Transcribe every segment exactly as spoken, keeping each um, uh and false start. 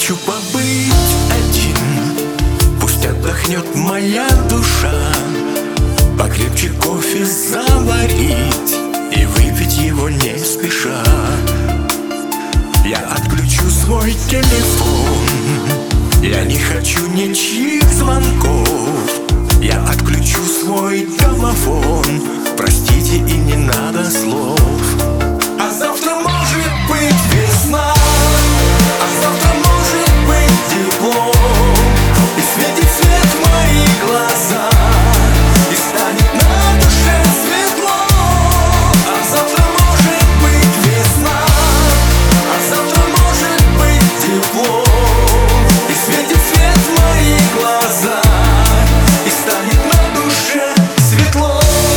хочу побыть один, пусть отдохнет моя душа. Покрепче кофе заварить и выпить его не спеша. Я отключу свой телефон, я не хочу ничьих звонков. Я отключу свой домофон, простите, и не надо слов. А завтра может быть весна, а завтра может быть тепло, и светит свет в мои глаза, и станет на душе светло. А завтра может быть весна, а завтра может быть тепло, и светит свет в мои глаза, и станет на душе светло.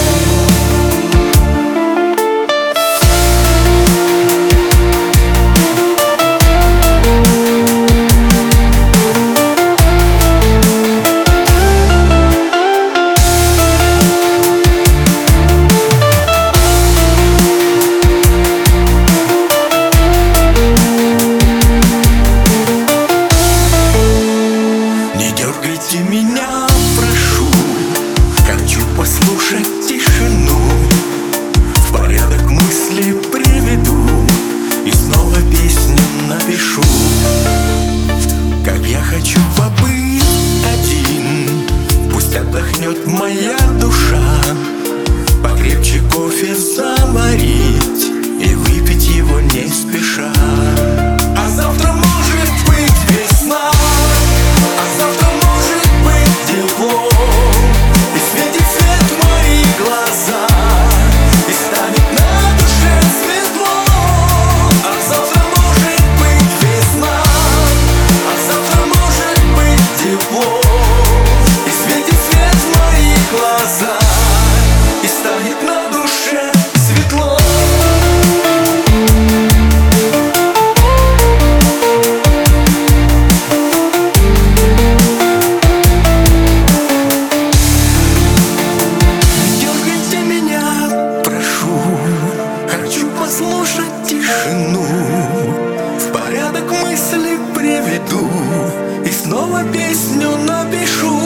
Дергайте меня, прошу, хочу послушать тишину. В порядок мысли приведу и снова песню напишу. Как я хочу побыть один, пусть отдохнет моя душа. Покрепче кофе заварить и выпить его не спеша. А завтра может быть весна, а завтра может быть тепло, и светит свет в мои глаза, и станет на душе светло. А завтра может быть весна, а завтра может быть тепло, и светит свет в мои глаза, и станет на душе светло. Послушать тишину, в порядок мысли приведу и снова песню напишу.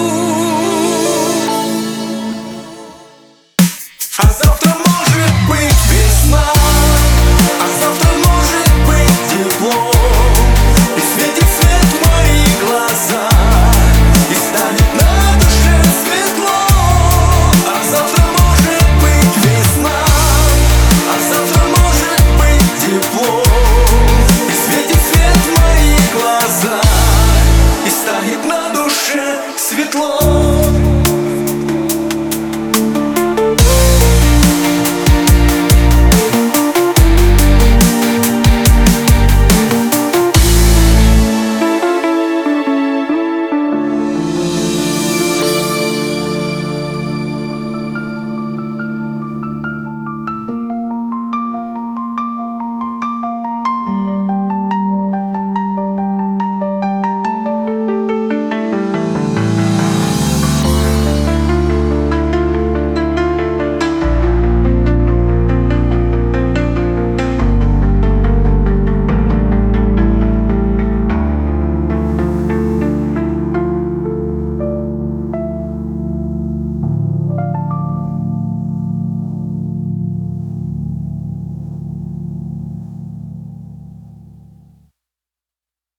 А завтра может быть весна, а завтра может быть тепло, и светит свет в мои глаза, и станет на душе светло. А завтра может быть весна, а завтра может быть тепло, и светит свет в мои глаза, и станет на душе светло.